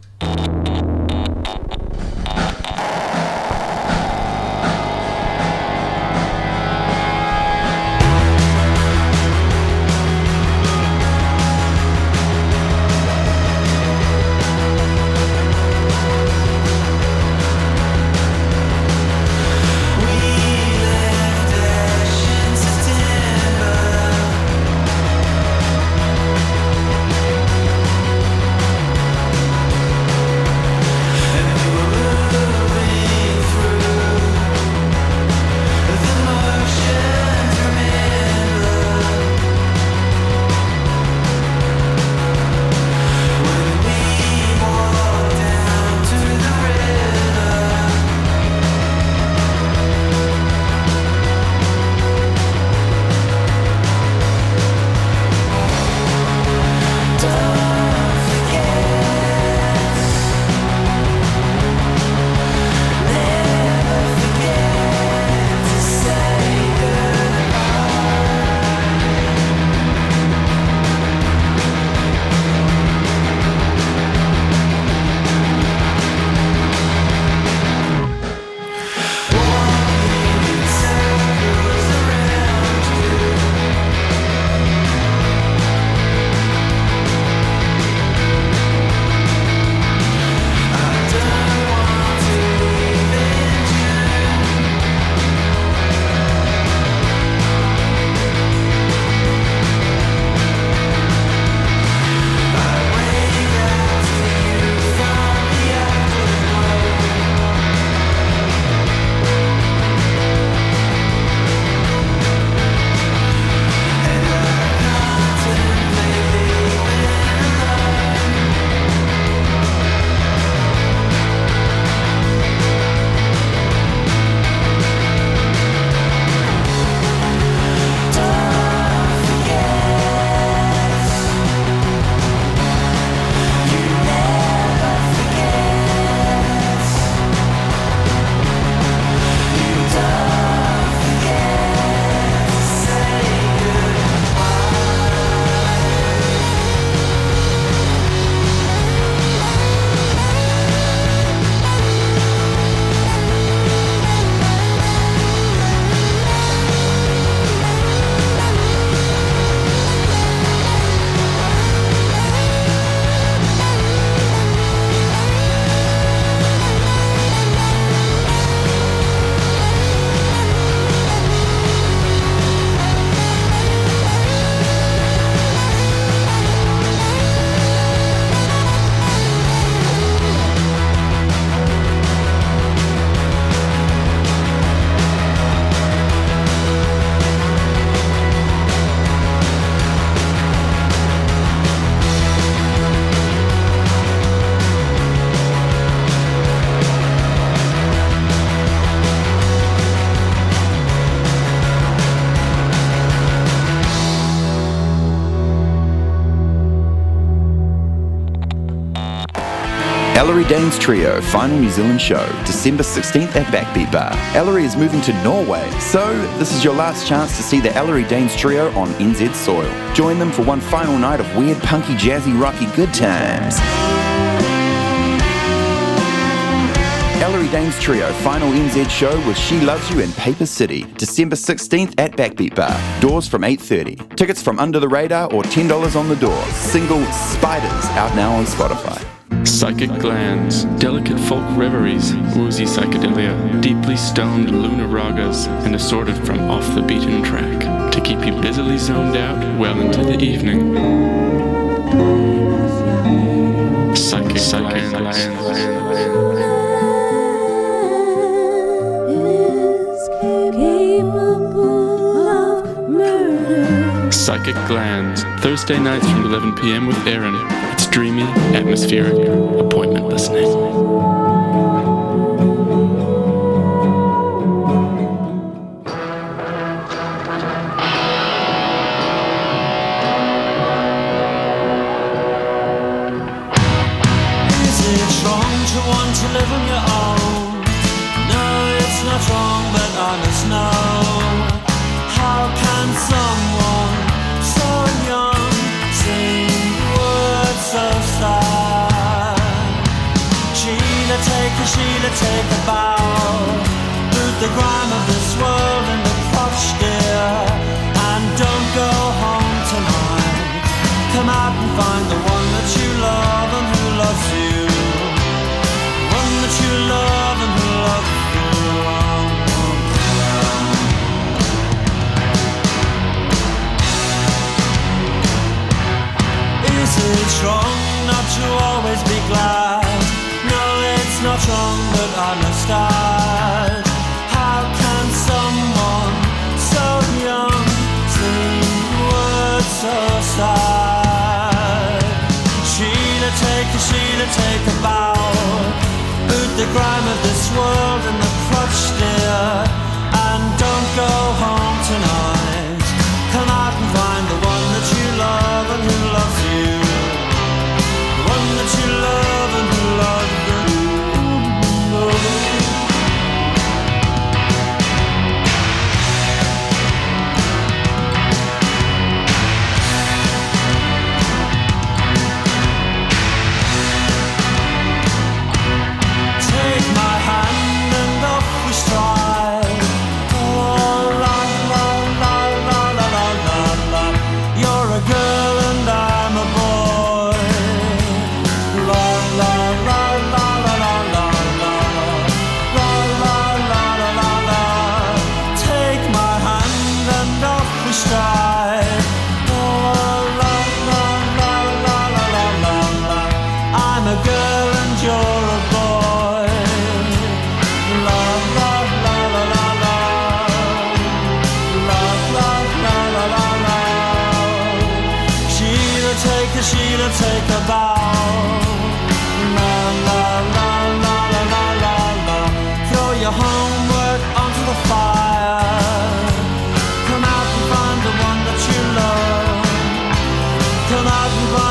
Ellery Danes Trio final New Zealand show, December sixteenth at Backbeat Bar. Ellery is moving to Norway, so this is your last chance to see the Ellery Danes Trio on N Z soil. Join them for one final night of weird, punky, jazzy, rocky good times. Ellery Danes Trio final N Z show with She Loves You in Paper City, December sixteenth at Backbeat Bar. Doors from eight thirty. Tickets from Under the Radar or ten dollars on the door. Single Spiders out now on Spotify. Psychic glands, delicate folk reveries, woozy psychedelia, deeply stoned lunar ragas, and assorted from off the beaten track to keep you busily zoned out well into the evening. Psychic, psychic glands. Delicate Glands, Thursday nights from eleven p.m. with Aaron. It's dreamy, atmospheric, appointment listening. To live on your own. No, it's not wrong, but I must know. How can someone so young sing words so sad? Sheila, take a Sheila, take a bow. Boot the grime of this world in the crotch, dear, and don't go home tonight. Come out and find the one that you love and who loves you. That you love and who love you. Is it wrong not to always be glad? No, it's not wrong, but I must add. How can someone so young sing words so sad? Sheila, take a Sheila, take a bow. Boot the grime of this world in the crotch, dear, and don't go home tonight. Come out and find the one that you love and who loves you. The one that you love and who loves you. Sheila, take a bow. La la la la la la la la. Throw your homework onto the fire. Come out and find the one that you love. Come out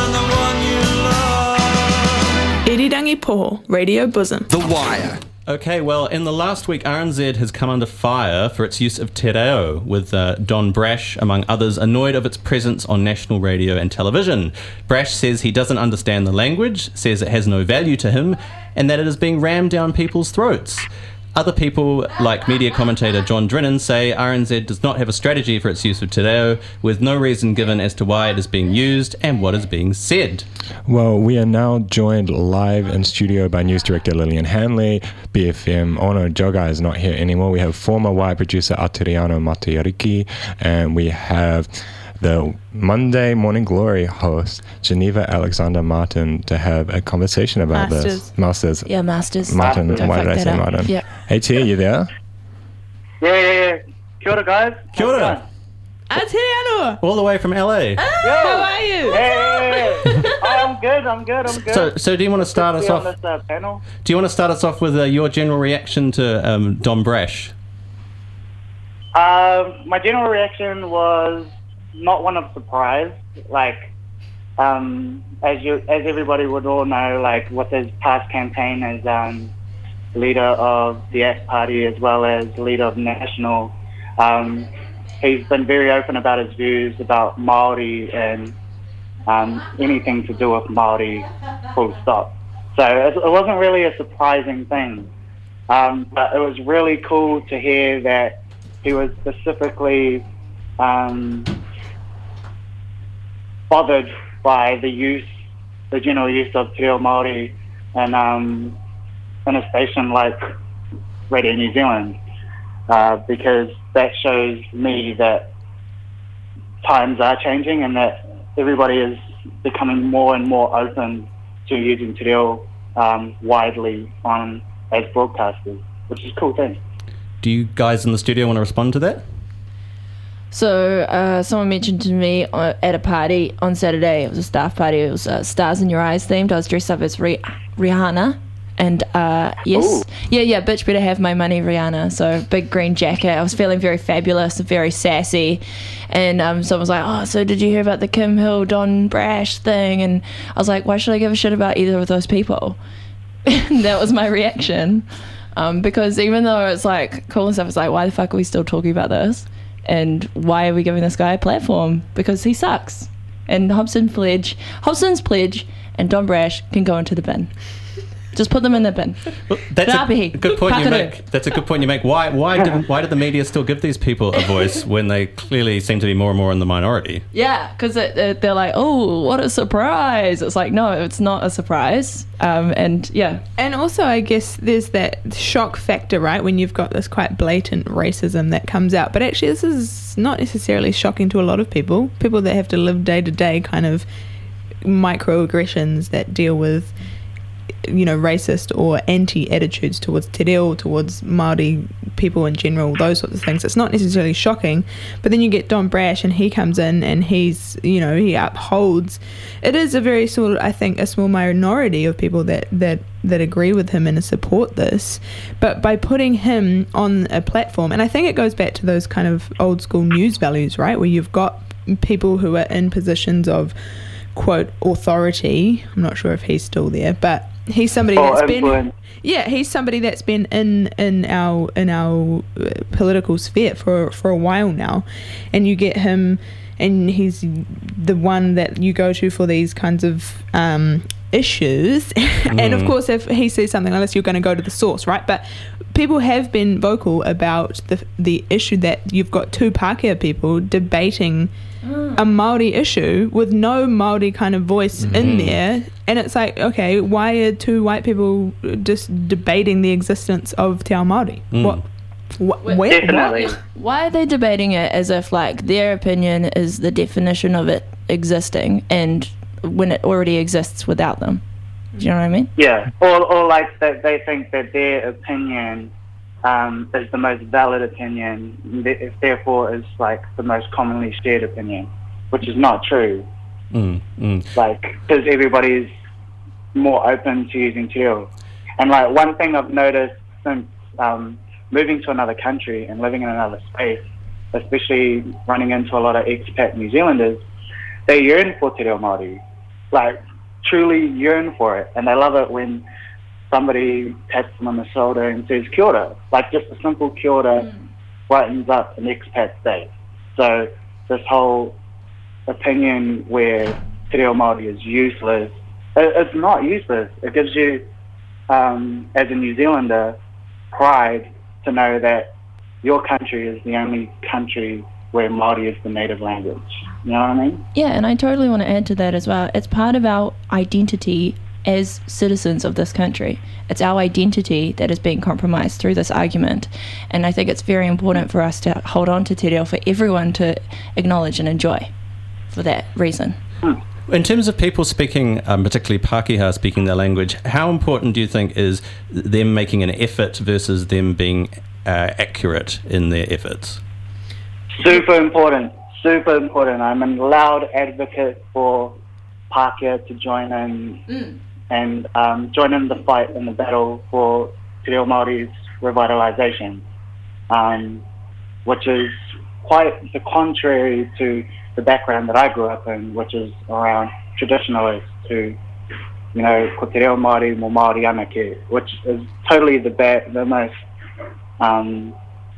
and find the one you love. Irirangi Poho, Radio Bosom. The Wire. Okay, well, in the last week, R N Z has come under fire for its use of te reo, with uh, Don Brash, among others, annoyed of its presence on national radio and television. Brash says he doesn't understand the language, says it has no value to him, and that it is being rammed down people's throats. Other people, like media commentator John Drennan, say R N Z does not have a strategy for its use of te reo, with no reason given as to why it is being used and what is being said. Well, we are now joined live in studio by news director Lillian Hanley. B F M Ono Joga is not here anymore. We have former Y producer Atiriano Matayariki, and we have the Monday Morning Glory host, Geneva Alexander Martin, to have a conversation about Masters. this. Masters. Yeah, Masters. Martin, Don't why fuck did I that say up. Martin? Yeah. Hey, Tia, you there? Yeah, yeah, yeah. Kia ora, guys. Kia ora. Atiriano. All the way from L A. Ah, how are you? Hey, hey, hey. I'm good, I'm good, I'm good. So, so do you want to start us Good to off? be on this, uh, panel. Do you want to start us off with uh, your general reaction to um, Don Brash? Uh, my general reaction was not one of surprise. Like, um, as you, as everybody would all know, like with his past campaign as um, leader of the A C T Party as well as leader of National, um, he's been very open about his views about Māori and um, anything to do with Māori, full stop. So it, it wasn't really a surprising thing, um, but it was really cool to hear that he was specifically um, bothered by the use, the general use of te reo Māori and um, in a station like Radio New Zealand, uh, because that shows me that times are changing and that everybody is becoming more and more open to using te reo um, widely on as broadcasters, which is a cool thing. Do you guys in the studio want to respond to that? So uh, someone mentioned to me uh, at a party on Saturday, it was a staff party, it was uh, Stars in Your Eyes themed. I was dressed up as Rih- Rihanna. And uh, yes, Ooh. yeah, yeah, bitch better have my money, Rihanna. So big green jacket. I was feeling very fabulous, very sassy. And um, someone was like, oh, so did you hear about the Kim Hill, Don Brash thing? And I was like, why should I give a shit about either of those people? That was my reaction. Um, because even though it's like cool and stuff, it's like, why the fuck are we still talking about this? And why are we giving this guy a platform? Because he sucks. And Hobson Pledge, Hobson's Pledge and Don Brash can go into the bin. Just put them in the bin. Well, that's a good point you make. That's a good point you make. Why why did why did the media still give these people a voice when they clearly seem to be more and more in the minority? Yeah, because they're like, oh, what a surprise. It's like, no, it's not a surprise. Um, and yeah. And also, I guess there's that shock factor, right? When you've got this quite blatant racism that comes out. But actually, this is not necessarily shocking to a lot of people. People that have to live day to day kind of microaggressions that deal with, you know, racist or anti attitudes towards te reo, towards Māori people in general, those sorts of things. It's not necessarily shocking, but then you get Don Brash and he comes in and he's, you know, he upholds. It is a very sort of, I think, a small minority of people that that that agree with him and support this, but by putting him on a platform, and I think it goes back to those kind of old school news values, right, where you've got people who are in positions of quote authority. I'm not sure if he's still there, but he's somebody oh, that's influence. been yeah he's somebody that's been in in our in our uh, political sphere for for a while now, and you get him and he's the one that you go to for these kinds of um issues. Mm. And of course, if he says something like this, you're going to go to the source, right? But people have been vocal about the the issue that you've got two Pākehā people debating mm. a Māori issue with no Māori kind of voice mm. in there. And it's like, okay, why are two white people just debating the existence of Te Ao Māori? Mm. What? Wh- where, Definitely. What? Why are they debating it as if like their opinion is the definition of it existing, and when it already exists without them? Do you know what I mean? Yeah, or, or like that they think that their opinion um, is the most valid opinion, th- therefore is like the most commonly shared opinion, which is not true. Mm, mm. Like, because everybody's more open to using te reo. And like one thing I've noticed since um, moving to another country and living in another space, especially running into a lot of expat New Zealanders, they yearn for te reo Māori. Like, truly yearn for it, and they love it when somebody taps them on the shoulder and says kia ora. Like, just a simple kia ora mm. brightens up an expat's day. So this whole opinion where te reo Māori is useless, it, it's not useless. It gives you, um, as a New Zealander, pride to know that your country is the only country where Māori is the native language. You know what I mean? Yeah, and I totally want to add to that as well. It's part of our identity as citizens of this country. It's our identity that is being compromised through this argument. And I think it's very important for us to hold on to te reo for everyone to acknowledge and enjoy for that reason. Hmm. In terms of people speaking, um, particularly Pākehā speaking their language, how important do you think is them making an effort versus them being uh, accurate in their efforts? Super important. Super important. I'm a loud advocate for Pākehā to join in mm. and um, join in the fight and the battle for te reo Māori's revitalisation, um, which is quite the contrary to the background that I grew up in, which is around traditionalists who, you know, ko te reo Māori mo Māori anake, which is totally the ba- the most um,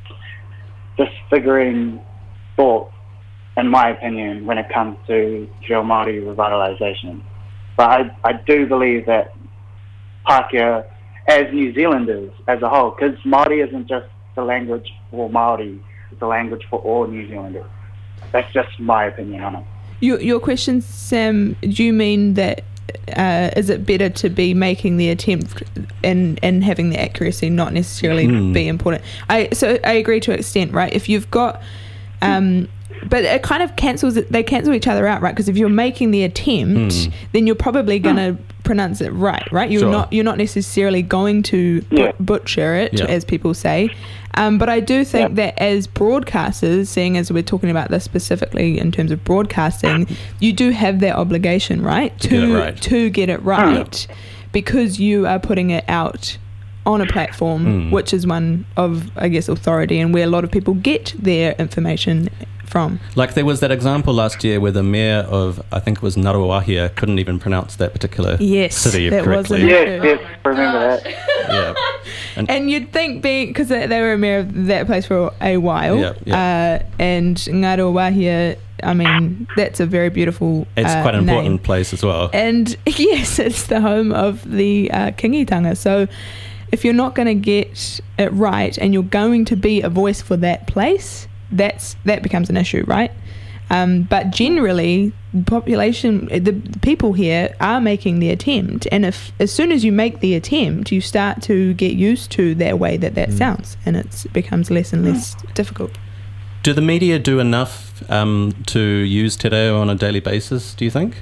disfiguring thought, in my opinion, when it comes to te reo Māori revitalisation. But I, I do believe that Pākehā, as New Zealanders as a whole, because Māori isn't just the language for Māori, it's a language for all New Zealanders. That's just my opinion on it. Your, your question, Sam, do you mean that uh, is it better to be making the attempt and, and having the accuracy not necessarily mm. be important? I So I agree to an extent, right? If you've got... Um, but it kind of cancels it, they cancel each other out, right? Because if you're making the attempt, mm. then you're probably going to pronounce it right, right? You're Sure. not you're not necessarily going to bu- Yeah. butcher it, Yeah. as people say. Um, but I do think that as broadcasters, seeing as we're talking about this specifically in terms of broadcasting, you do have that obligation, right? To get it right. to get it right, because you are putting it out on a platform, Mm. which is one of, I guess, authority and where a lot of people get their information from. Like there was that example last year where the mayor of, I think it was Ngaruawahia, couldn't even pronounce that particular Yes, city that was correctly. an Yes, yes, remember that. Yeah. And, And you'd think, being because they, they were mayor of that place for a while, Yeah, yeah. Uh, and Ngaruawahia, I mean, that's a very beautiful. it's uh, quite an important name. place as well. And yes, it's the home of the uh, Kingitanga. So if you're not going to get it right, and you're going to be a voice for that place, that's that becomes an issue, right? Um, but generally, population, the, the people here are making the attempt, and if as soon as you make the attempt, you start to get used to that way that that sounds, and it's, it becomes less and less difficult. Do the media do enough um, to use Te Reo on a daily basis, do you think?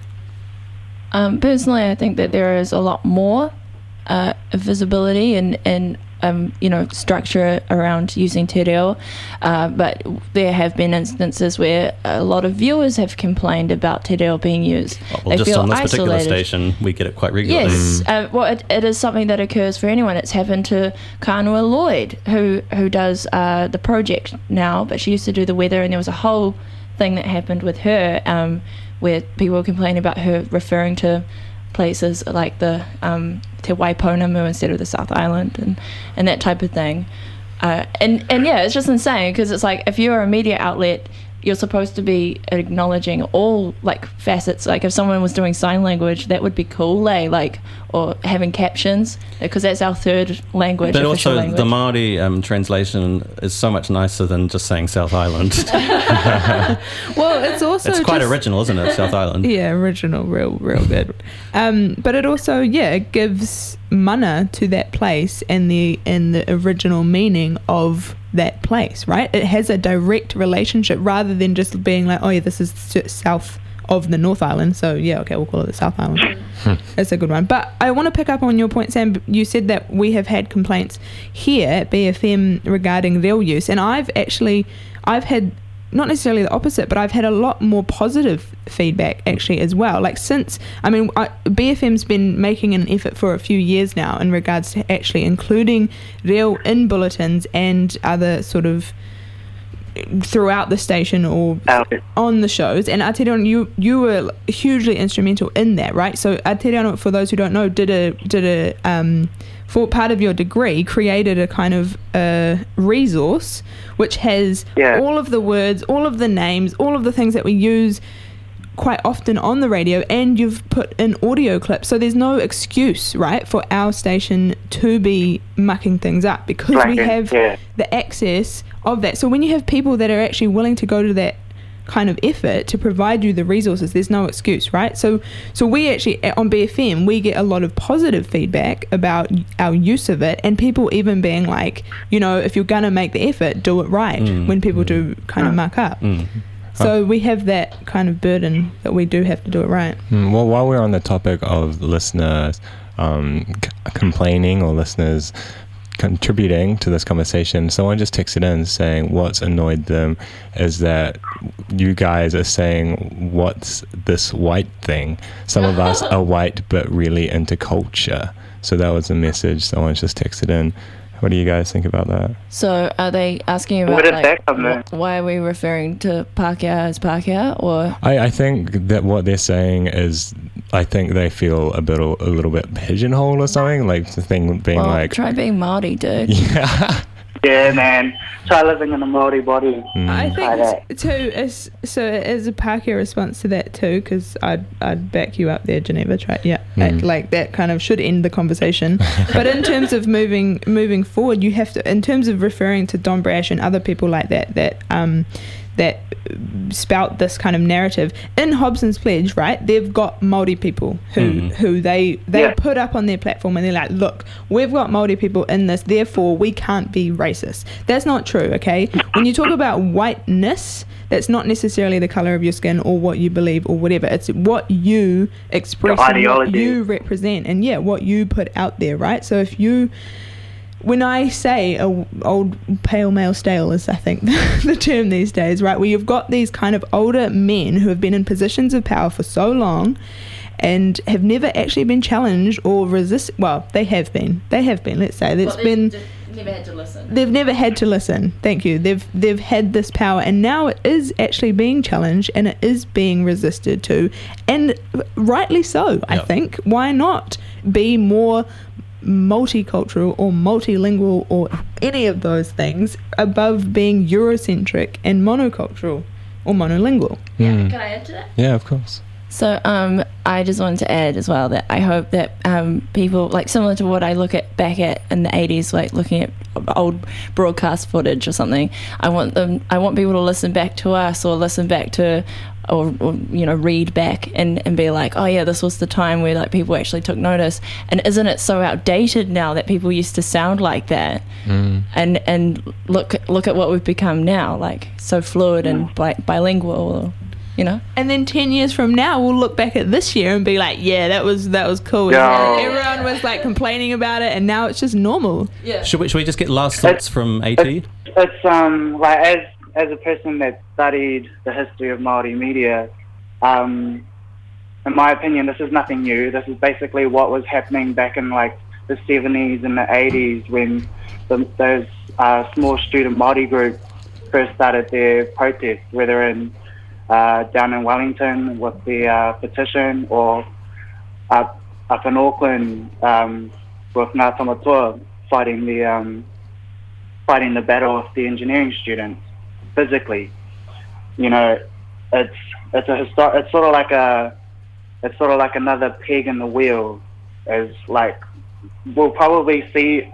Um, personally, I think that there is a lot more uh, visibility and, and um, you know, structure around using Te Reo, uh, but there have been instances where a lot of viewers have complained about Te Reo being used. Well, They just feel on this particular isolated. station, we get it quite regularly. Yes, uh, well, it, it is something that occurs for anyone. It's happened to Kānua Lloyd, who who does uh, the project now, but she used to do the weather, and there was a whole thing that happened with her um, where people were complaining about her referring to places like the um, Te Waiponamu instead of the South Island and, and that type of thing. Uh, and, and yeah, it's just insane because it's like if you're a media outlet, you're supposed to be acknowledging all like facets. Like if someone was doing sign language, that would be cool, eh? Like, or having captions, because that's our third language. But official also, language. the Māori um, translation is so much nicer than just saying South Island. Well, it's also It's quite just- original, isn't it, South Island? Yeah, original, real, real good. Um, but it also, yeah, it gives mana to that place and the and the original meaning of that place, right? It has a direct relationship rather than just being like, oh yeah, this is s- south of the North Island, so yeah, okay, we'll call it the South Island. That's a good one. But I want to pick up on your point, Sam. You said that we have had complaints here at B F M regarding reo use, and I've actually, I've had not necessarily the opposite, but I've had a lot more positive feedback actually as well. Like since, I mean, I, B F M's been making an effort for a few years now in regards to actually including reo in bulletins and other sort of throughout the station or on the shows. And Aotearoa, you you were hugely instrumental in that, right? So Aotearoa, for those who don't know, did a did a um for part of your degree, created a kind of uh, resource which has Yeah. all of the words, all of the names, all of the things that we use quite often on the radio, and you've put in audio clips, so there's no excuse, right, for our station to be mucking things up because we Right, have yeah. the access of that. So when you have people that are actually willing to go to that kind of effort to provide you the resources, there's no excuse, right? So so we actually on B F M we get a lot of positive feedback about our use of it, and people even being like, you know, if you're gonna make the effort, do it right. Mm, when people do kind of muck up. Mm. So we have that kind of burden that we do have to do it right. Mm, well, while we're on the topic of listeners um, c- complaining or listeners contributing to this conversation, someone just texted in saying what's annoyed them is that you guys are saying, what's this white thing? Some of us are white but really into culture. So that was a message someone just texted in. What do you guys think about that? So are they asking about Where did like, that come in? wh- why are we referring to Pākehā as Pākehā, or I, I think that what they're saying is, I think they feel a bit, a little bit pigeonholed or something. Like the thing being well, like, try being Māori, dude. yeah, Yeah, man. Try living in a Māori body. I Try that. think too is so as a Pākehā response to that too, because I'd I'd back you up there, Geneva. Try yeah, Mm. like that kind of should end the conversation. But in terms of moving moving forward, you have to, in terms of referring to Don Brash and other people like that that um that spout this kind of narrative. In Hobson's Pledge, right, they've got Māori people who Mm. who they they Yeah. put up on their platform and they're like, look, we've got Māori people in this, therefore we can't be racist. That's not true, okay? When you talk about whiteness, that's not necessarily the colour of your skin or what you believe or whatever. It's what you express Your and what ideology. you represent and, yeah, what you put out there, right? So if you... When I say a old pale male stale is, I think, the term these days, right, where you've got these kind of older men who have been in positions of power for so long and have never actually been challenged or resist. Well, they have been. They have been. Let's say that's been. Never had to listen. They've never had to listen. Thank you. They've they've had this power, and now it is actually being challenged, and it is being resisted to, and rightly so. I Yep. think. Why not be more multicultural or multilingual or any of those things above being Eurocentric and monocultural or monolingual? Mm. Can I add to that? Yeah, of course. So um, I just wanted to add as well that I hope that um, people, like similar to what I look at back at in the eighties, like looking at old broadcast footage or something, I want them, I want people to listen back to us or listen back to, or, or you know, read back and, and be like, oh yeah, this was the time where like people actually took notice. And isn't it so outdated now that people used to sound like that? Mm. And and look look at what we've become now, like so fluid and bi- bilingual. Or, you know, and then ten years from now we'll look back at this year and be like, yeah, that was that was cool. Yeah. Everyone was like complaining about it, and now it's just normal. Yeah. Should we, should we just get last thoughts from AT? It's, it's um like as as a person that studied the history of Māori media, um, in my opinion, this is nothing new. This is basically what was happening back in like the seventies and the eighties when the, those uh, small student Māori groups first started their protests, whether in uh, down in Wellington with the uh, petition or up up in Auckland um, with Ngā Tamatoa fighting the um, fighting the battle of the engineering students physically. You know, it's it's a histor- it's sort of like a it's sort of like another peg in the wheel. As like we'll probably see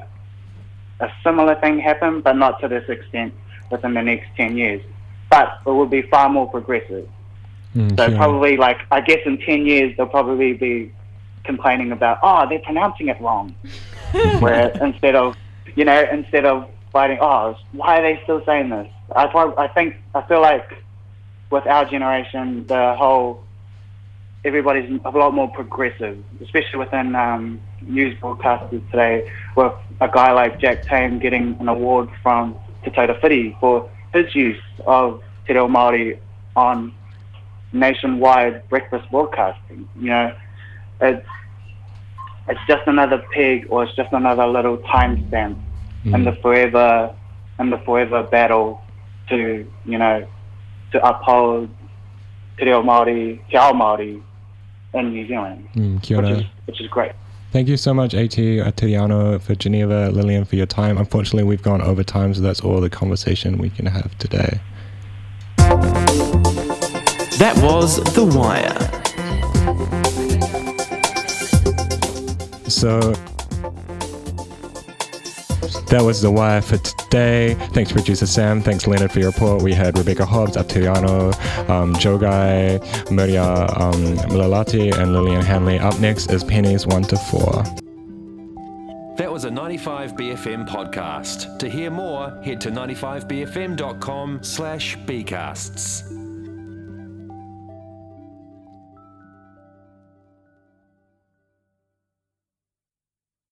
a similar thing happen, but not to this extent within the next ten years. But it will be far more progressive. Mm, So sure. probably like I guess in ten years they'll probably be complaining about, oh, they're pronouncing it wrong. Where instead of you know instead of fighting, oh, why are they still saying this? I prob- I think I feel like with our generation, the whole everybody's a lot more progressive, especially within um, news broadcasters today. With a guy like Jack Tame getting an award from Te Taura Whiri for his use of Te Reo Māori on nationwide breakfast broadcasting. You know, it's it's just another peg, or it's just another little timestamp Mm. in the forever in the forever battle to you know to uphold Te Reo Māori, Te Ao Māori in New Zealand, Mm, kia ora. which is which is great. Thank you so much, AT, Tiriano, for Geneva, Lillian, for your time. Unfortunately, we've gone over time, so that's all the conversation we can have today. That was The Wire. So that was The Wire for today. Thanks, producer Sam. Thanks, Leonard, for your report. We had Rebecca Hobbs, Atiriano, um, Jogai, Maria um, Mlalati, and Lillian Hanley. Up next is Pennies one to four. That was a ninety-five B F M podcast. To hear more, head to ninety-five b f m dot com slash bcasts.